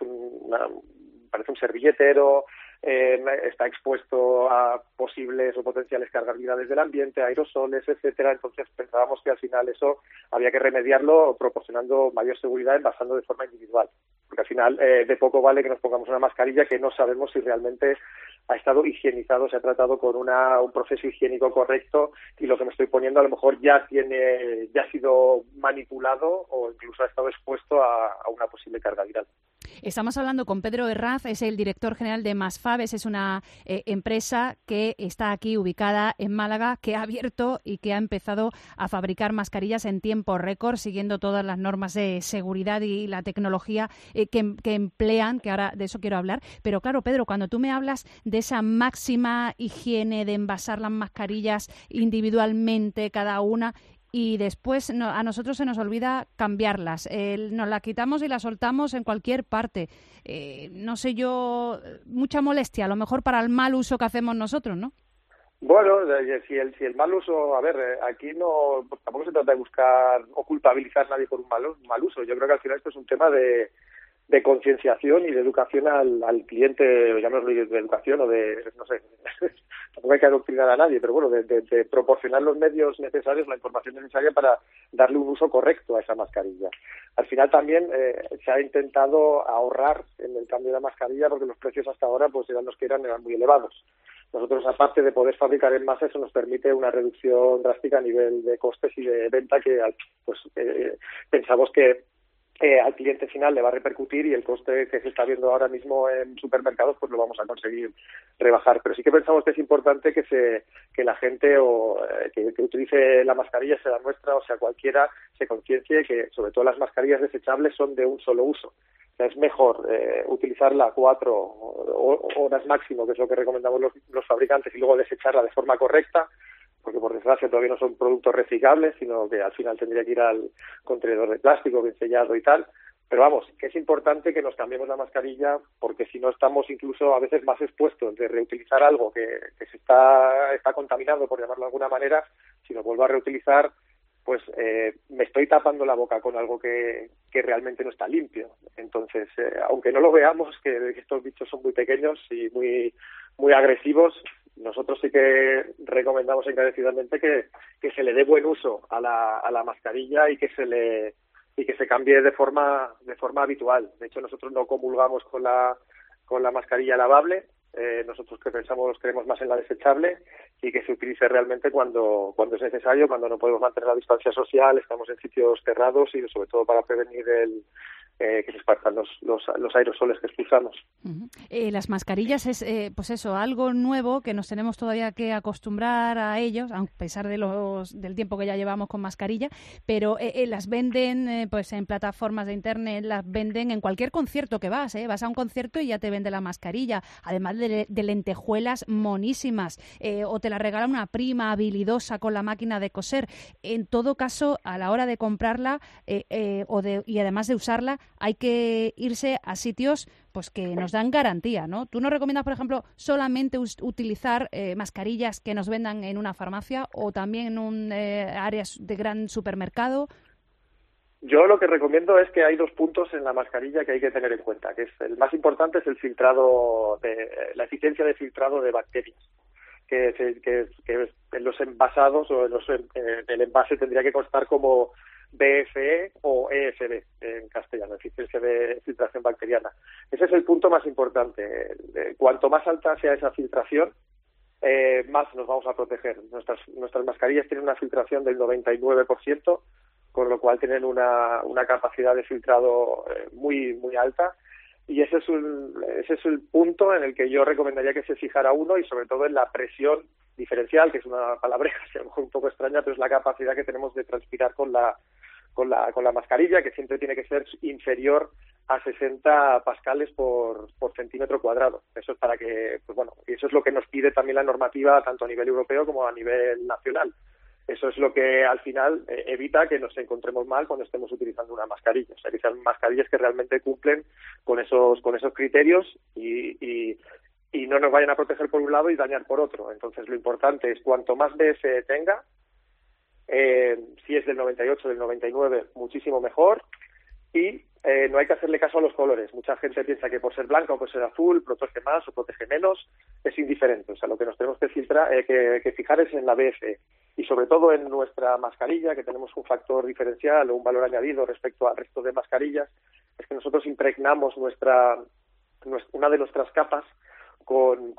un servilletero, está expuesto a posibles o potenciales cargabilidades del ambiente, aerosoles, etcétera. Entonces pensábamos que al final eso había que remediarlo proporcionando mayor seguridad envasando de forma individual. porque al final de poco vale que nos pongamos una mascarilla que no sabemos si realmente ha estado higienizado, se ha tratado con un proceso higiénico correcto, y lo que me estoy poniendo a lo mejor ya ha sido manipulado o incluso ha estado expuesto a una posible carga viral. Estamos hablando con Pedro Herraz, es el director general de Masfaves, es una empresa que está aquí ubicada en Málaga, que ha abierto y que ha empezado a fabricar mascarillas en tiempo récord, siguiendo todas las normas de seguridad y la tecnología que emplean, que ahora de eso quiero hablar. Pero claro, Pedro, cuando tú me hablas de esa máxima higiene, de envasar las mascarillas individualmente cada una, y después a nosotros se nos olvida cambiarlas. Nos la quitamos y la soltamos en cualquier parte. No sé yo, mucha molestia, a lo mejor para el mal uso que hacemos nosotros, ¿no? Bueno, si el mal uso, a ver, aquí tampoco se trata de buscar o culpabilizar a nadie por un mal uso. Yo creo que al final esto es un tema de concienciación y de educación al cliente, llamémoslo de educación o de, no sé, tampoco hay que adoctrinar a nadie, pero bueno, de proporcionar los medios necesarios, la información necesaria para darle un uso correcto a esa mascarilla. Al final también se ha intentado ahorrar en el cambio de la mascarilla porque los precios hasta ahora pues eran los que eran muy elevados. Nosotros, aparte de poder fabricar en masa, eso nos permite una reducción drástica a nivel de costes y de venta que pues pensamos que al cliente final le va a repercutir, y el coste que se está viendo ahora mismo en supermercados pues lo vamos a conseguir rebajar. Pero sí que pensamos que es importante que la gente que utilice la mascarilla, sea nuestra o sea cualquiera, se conciencie que sobre todo las mascarillas desechables son de un solo uso. O sea, es mejor utilizarla 4 horas máximo, que es lo que recomendamos los fabricantes, y luego desecharla de forma correcta, porque por desgracia todavía no son productos reciclables, sino que al final tendría que ir al contenedor de plástico bien sellado y tal. Pero vamos, que es importante que nos cambiemos la mascarilla, porque si no estamos incluso a veces más expuestos de reutilizar algo que se está contaminado, por llamarlo de alguna manera. Si lo vuelvo a reutilizar, pues me estoy tapando la boca con algo que realmente no está limpio. Entonces, aunque no lo veamos, que estos bichos son muy pequeños y muy agresivos, nosotros sí que recomendamos encarecidamente que se le dé buen uso a la mascarilla y que se cambie de forma habitual. De hecho, nosotros no comulgamos con la mascarilla lavable. Nosotros creemos más en la desechable, y que se utilice realmente cuando es necesario, cuando no podemos mantener la distancia social, estamos en sitios cerrados, y sobre todo para prevenir que se espartan los aerosoles que expulsamos. Uh-huh. Las mascarillas es, pues eso, algo nuevo que nos tenemos todavía que acostumbrar a ellos, a pesar del tiempo que ya llevamos con mascarilla, pero las venden pues en plataformas de internet, las venden en cualquier concierto que vas a un concierto y ya te vende la mascarilla, además de lentejuelas monísimas, o te la regala una prima habilidosa con la máquina de coser. En todo caso, a la hora de comprarla y además de usarla, hay que irse a sitios pues que nos dan garantía, ¿no? ¿Tú nos recomiendas, por ejemplo, solamente utilizar mascarillas que nos vendan en una farmacia o también en áreas de gran supermercado? Yo lo que recomiendo es que hay 2 puntos en la mascarilla que hay que tener en cuenta, que es el más importante es el filtrado, la eficiencia de filtrado de bacterias, que en los envasados o el envase tendría que constar como BFE o EFB en castellano, eficiencia de filtración bacteriana. Ese es el punto más importante. Cuanto más alta sea esa filtración, más nos vamos a proteger. Nuestras mascarillas tienen una filtración del 99%, con lo cual tienen una capacidad de filtrado muy muy alta, y ese es el punto en el que yo recomendaría que se fijara uno, y sobre todo en la presión diferencial, que es una palabra que a lo mejor un poco extraña, pero es la capacidad que tenemos de transpirar con la mascarilla, que siempre tiene que ser inferior a 60 pascales por centímetro cuadrado. Eso es para que, pues bueno, y eso es lo que nos pide también la normativa, tanto a nivel europeo como a nivel nacional. Eso es lo que al final evita que nos encontremos mal cuando estemos utilizando una mascarilla. O sea, que sean mascarillas que realmente cumplen con esos criterios y no nos vayan a proteger por un lado y dañar por otro. Entonces, lo importante es cuanto más BSE tenga, si es del 98, del 99, muchísimo mejor. Y no hay que hacerle caso a los colores. Mucha gente piensa que por ser blanca o por ser azul protege más o protege menos. Es indiferente. O sea, lo que nos tenemos que fijar es en la BFE y sobre todo en nuestra mascarilla, que tenemos un factor diferencial o un valor añadido respecto al resto de mascarillas, es que nosotros impregnamos una de nuestras capas con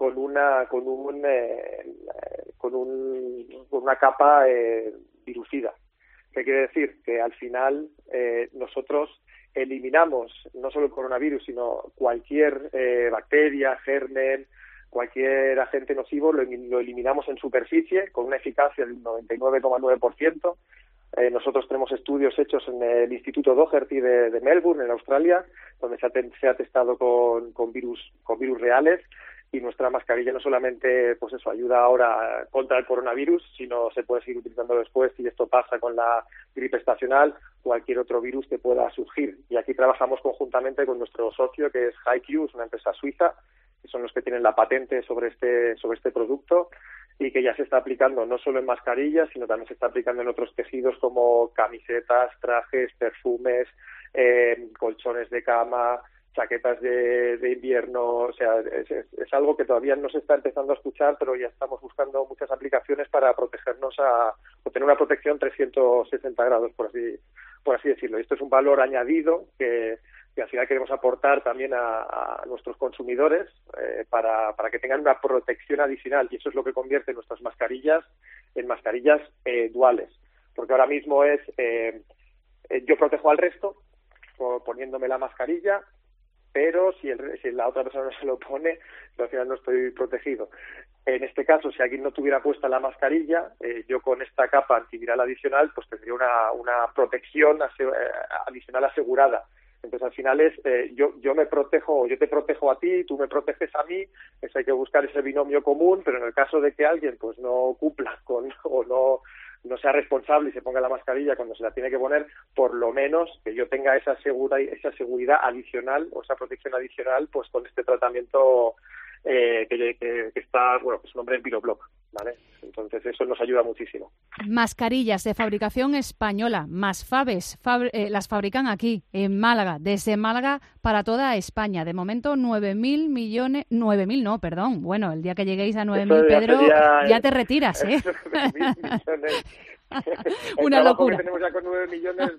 una capa virucida. ¿Qué quiere decir? Que al final nosotros eliminamos no solo el coronavirus, sino cualquier bacteria, germen, cualquier agente nocivo, lo eliminamos en superficie con una eficacia del 99,9%. Nosotros tenemos estudios hechos en el Instituto Doherty de Melbourne, en Australia, donde se ha testado con virus reales, y nuestra mascarilla no solamente pues eso ayuda ahora contra el coronavirus, sino se puede seguir utilizando después si esto pasa con la gripe estacional, cualquier otro virus que pueda surgir. Y aquí trabajamos conjuntamente con nuestro socio, que es HiQ, es una empresa suiza, que son los que tienen la patente sobre este producto, y que ya se está aplicando no solo en mascarillas, sino también se está aplicando en otros tejidos como camisetas, trajes, perfumes, colchones de cama, chaquetas de invierno. O sea, es algo que todavía no se está empezando a escuchar, pero ya estamos buscando muchas aplicaciones para protegernos o tener una protección 360 grados, por así decirlo. Y esto es un valor añadido que al final queremos aportar también a nuestros consumidores para que tengan una protección adicional, y eso es lo que convierte nuestras mascarillas en mascarillas duales, porque ahora mismo es yo protejo al resto poniéndome la mascarilla, pero si la otra persona no se lo pone, al final no estoy protegido. En este caso, si alguien no tuviera puesta la mascarilla, yo con esta capa antiviral adicional pues tendría una protección adicional asegurada. Entonces, al final es yo me protejo, yo te protejo a ti, tú me proteges a mí. Hay que buscar ese binomio común, pero en el caso de que alguien pues no cumpla o no sea responsable y se ponga la mascarilla cuando se la tiene que poner, por lo menos que yo tenga esa seguridad adicional o esa protección adicional pues con este tratamiento que está, bueno, pues su nombre es ViroBlock, ¿vale? Entonces eso nos ayuda muchísimo. Mascarillas de fabricación española, Masfaves, las fabrican aquí, en Málaga, desde Málaga para toda España. De momento 9.000 millones, 9.000 no, perdón, bueno, el día que lleguéis a 9.000, Pedro, ya te retiras, ¿eh? Una locura. Que tenemos ya con 9 millones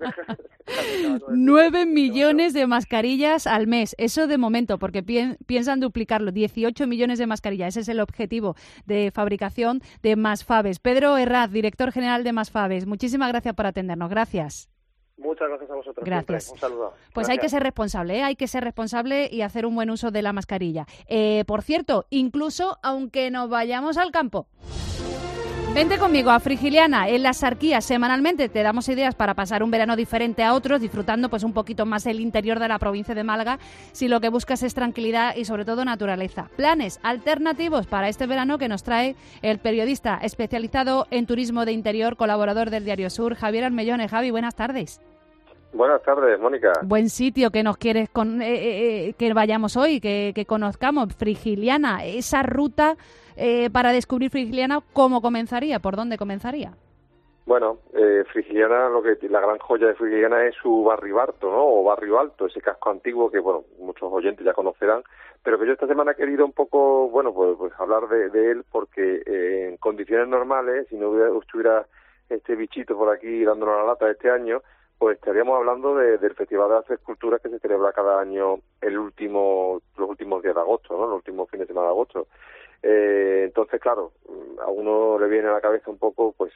9 millones de mascarillas al mes, eso de momento, porque piensan duplicarlo, 18 millones de mascarillas, ese es el objetivo de fabricación de Masfaves. Pedro Herraz, director general de Masfaves, muchísimas gracias por atendernos, gracias. Muchas gracias a vosotros. Gracias. Siempre. Un saludo. Pues gracias. hay que ser responsable, hay que ser responsable y hacer un buen uso de la mascarilla. Por cierto, incluso aunque nos vayamos al campo. Vente conmigo a Frigiliana, en las Sarquías. Semanalmente te damos ideas para pasar un verano diferente a otros, disfrutando pues un poquito más el interior de la provincia de Málaga, si lo que buscas es tranquilidad y sobre todo naturaleza. Planes alternativos para este verano que nos trae el periodista especializado en turismo de interior, colaborador del Diario Sur, Javier Armellone. Javi, buenas tardes. Buenas tardes, Mónica. Buen sitio que nos quieres que vayamos hoy, que conozcamos. Frigiliana, esa ruta para descubrir Frigiliana, ¿cómo comenzaría? ¿Por dónde comenzaría? Bueno, Frigiliana, la gran joya de Frigiliana es su barribarto, ¿no? O barrio alto, ese casco antiguo que, bueno, muchos oyentes ya conocerán, pero que yo esta semana he querido un poco, bueno, pues hablar de él, porque en condiciones normales, si no estuviera este bichito por aquí dándonos la lata este año, pues estaríamos hablando del Festival de las Esculturas que se celebra cada año los últimos días de agosto, ¿no? Los últimos fines de semana de agosto. Entonces, claro, a uno le viene a la cabeza un poco pues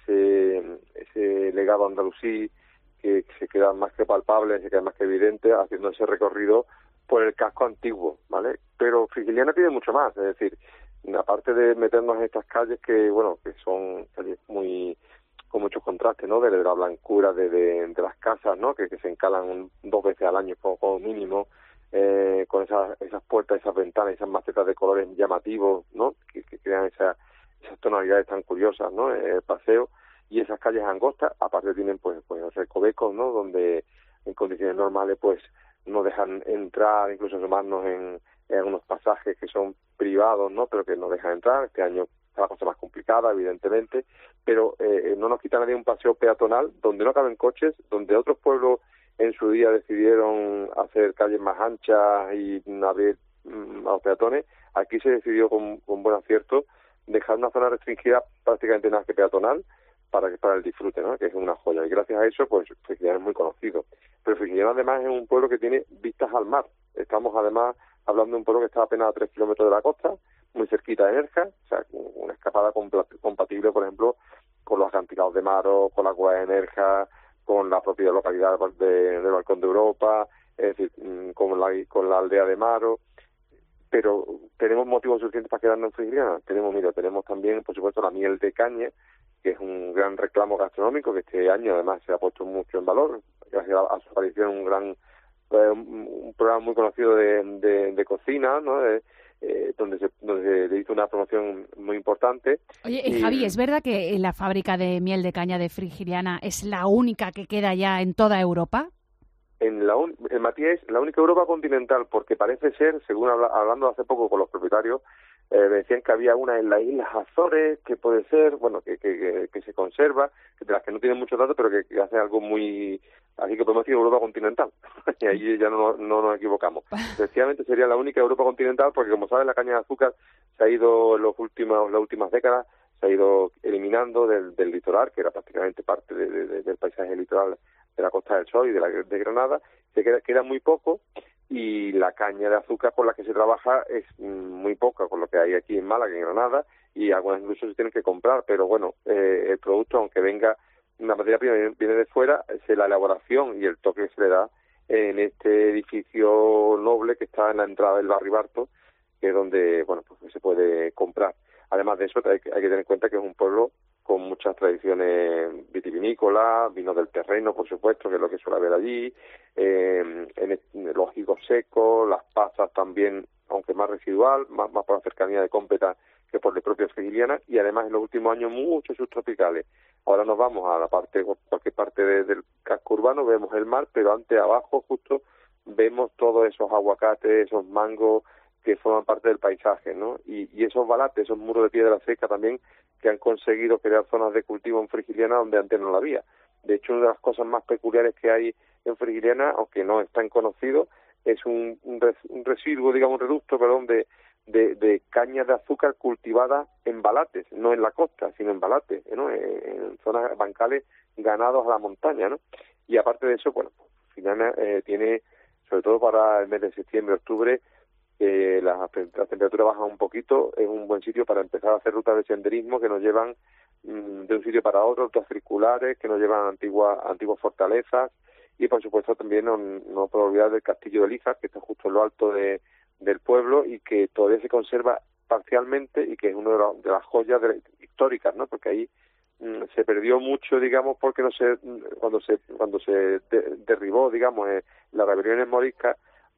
ese legado andalusí que se queda más que palpable, se queda más que evidente haciendo ese recorrido por el casco antiguo, ¿vale? Pero Frigiliana tiene mucho más, es decir, aparte de meternos en estas calles que, bueno, que son calles con muchos contrastes, ¿no? De la blancura de las casas, ¿no? Que se encalan 2 veces al año como mínimo, con esas puertas, esas ventanas, esas macetas de colores llamativos, ¿no? Que crean esas tonalidades tan curiosas, ¿no? El paseo y esas calles angostas, aparte tienen pues recovecos, ¿no? Donde en condiciones normales pues no dejan entrar, incluso asomarnos en algunos pasajes que son privados, ¿no? Pero que no dejan entrar. Este año está la cosa más complicada, evidentemente, pero no nos quita nadie un paseo peatonal donde no caben coches, donde otros pueblos en su día decidieron hacer calles más anchas y abrir a los peatones, aquí se decidió con buen acierto dejar una zona restringida prácticamente nada que peatonal para el disfrute, ¿no? Que es una joya. Y gracias a eso, pues Frigiliana es muy conocido. Pero Frigiliana además es un pueblo que tiene vistas al mar. Estamos además hablando de un pueblo que está apenas a 3 kilómetros de la costa, muy cerquita de Nerja, o sea, una escapada compatible, por ejemplo, con los acantilados de Maro, con la cueva de Nerja, con la propia localidad del Balcón de Europa, es decir, con la aldea de Maro. Pero tenemos motivos suficientes para quedarnos en Frigiliana. Tenemos también, por supuesto, la miel de caña, que es un gran reclamo gastronómico, que este año además se ha puesto mucho en valor, gracias a su aparición en un programa muy conocido de cocina, ¿no? Donde se hizo una promoción muy importante. Oye, Javi, ¿es verdad que la fábrica de miel de caña de Frigiliana es la única que queda ya en toda Europa? En Matías, la única Europa continental, porque parece ser, según hablando hace poco con los propietarios, decían que había una en las Islas Azores, que puede ser, bueno, que se conserva, de las que no tienen muchos datos, pero que hace algo muy... Así que podemos decir Europa continental, y ahí ya no nos equivocamos. Sencillamente sería la única Europa continental, porque como sabes, la caña de azúcar se ha ido las últimas décadas, se ha ido eliminando del litoral, que era prácticamente parte del paisaje litoral de la Costa del Sol y de Granada, queda muy poco, y la caña de azúcar por la que se trabaja es muy poca, con lo que hay aquí en Málaga, en Granada, y algunas incluso se tienen que comprar, pero bueno, el producto, aunque venga una materia prima, viene de fuera, es la elaboración y el toque que se le da en este edificio noble que está en la entrada del Barri Barto, que es donde, bueno, pues se puede comprar. Además de eso, hay que tener en cuenta que es un pueblo con muchas tradiciones vitivinícolas, vinos del terreno, por supuesto, que es lo que suele haber allí, los higos secos, las pasas también, aunque más residual, más por la cercanía de Cómpeta que por la propia Frigiliana, y además en los últimos años muchos subtropicales. Ahora nos vamos a cualquier parte del casco urbano, vemos el mar, pero antes abajo justo vemos todos esos aguacates, esos mangos que forman parte del paisaje, ¿no? Y esos balates, esos muros de piedra seca también, que han conseguido crear zonas de cultivo en Frigiliana donde antes no la había. De hecho, una de las cosas más peculiares que hay en Frigiliana, aunque no es tan conocido, es un residuo, digamos, un reducto, perdón, de caña de azúcar cultivada en balates, no en la costa, sino en balates, ¿no? En zonas bancales ganados a la montaña, ¿no? Y aparte de eso, bueno, Frigiliana tiene, sobre todo para el mes de septiembre, octubre, la temperatura baja un poquito, es un buen sitio para empezar a hacer rutas de senderismo que nos llevan de un sitio para otro, rutas circulares que nos llevan a antiguas fortalezas, y por supuesto también no puedo olvidar del Castillo de Lízar, que está justo en lo alto del pueblo y que todavía se conserva parcialmente, y que es una de las joyas históricas, ¿no? Porque ahí se perdió mucho, digamos, porque cuando se derribó, digamos, la rebelión en morisca,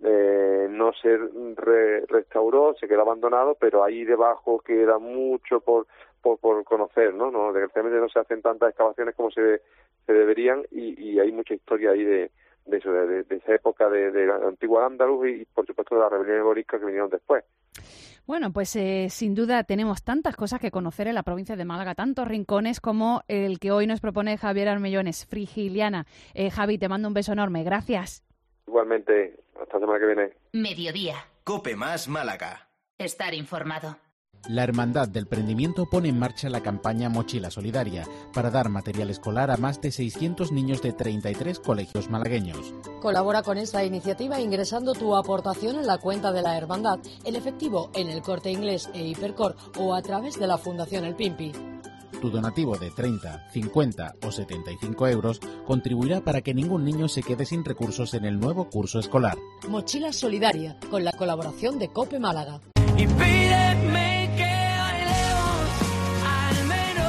no se restauró, se quedó abandonado, pero ahí debajo queda mucho por conocer, ¿no? Desgraciadamente no se hacen tantas excavaciones como se deberían, y hay mucha historia ahí de esa época de la antigua Andaluz y por supuesto de la rebelión morisca que vinieron después. Bueno, pues sin duda tenemos tantas cosas que conocer en la provincia de Málaga, tantos rincones como el que hoy nos propone Javier Armellones, Frigiliana. Javi, te mando un beso enorme, gracias. Igualmente, hasta la semana que viene. Mediodía. Cope Más Málaga. Estar informado. La Hermandad del Prendimiento pone en marcha la campaña Mochila Solidaria para dar material escolar a más de 600 niños de 33 colegios malagueños. Colabora con esta iniciativa ingresando tu aportación en la cuenta de la Hermandad, en efectivo en el Corte Inglés e Hipercor o a través de la Fundación El Pimpi. Tu donativo de 30, 50 o 75 euros contribuirá para que ningún niño se quede sin recursos en el nuevo curso escolar. Mochila Solidaria, con la colaboración de COPE Málaga. Y pídeme que bailemos al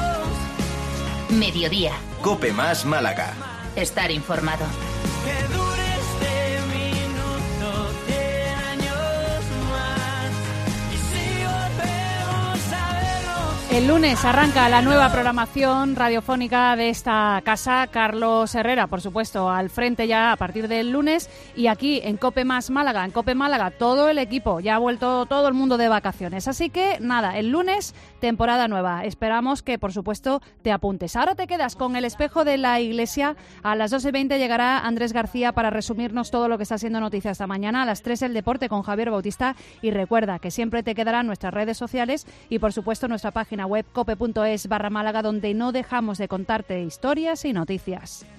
menos. Mediodía. Cope Más Málaga. Estar informado. Que dure este minuto 100 años más. Y si volvemos a vernos. El lunes arranca la nueva programación radiofónica de esta casa. Carlos Herrera, por supuesto, al frente ya a partir del lunes. Y aquí en Cope Más Málaga, en Cope Málaga, todo el equipo. Ya ha vuelto todo el mundo de vacaciones. Así que nada, el lunes temporada nueva. Esperamos que, por supuesto, te apuntes. Ahora te quedas con El espejo de la Iglesia. A las 2:20 llegará Andrés García para resumirnos todo lo que está siendo noticia esta mañana. A las 3 el deporte con Javier Bautista. Y recuerda que siempre te quedarán nuestras redes sociales y, por supuesto, nuestra página web cope.es/Málaga, donde no dejamos de contarte historias y noticias.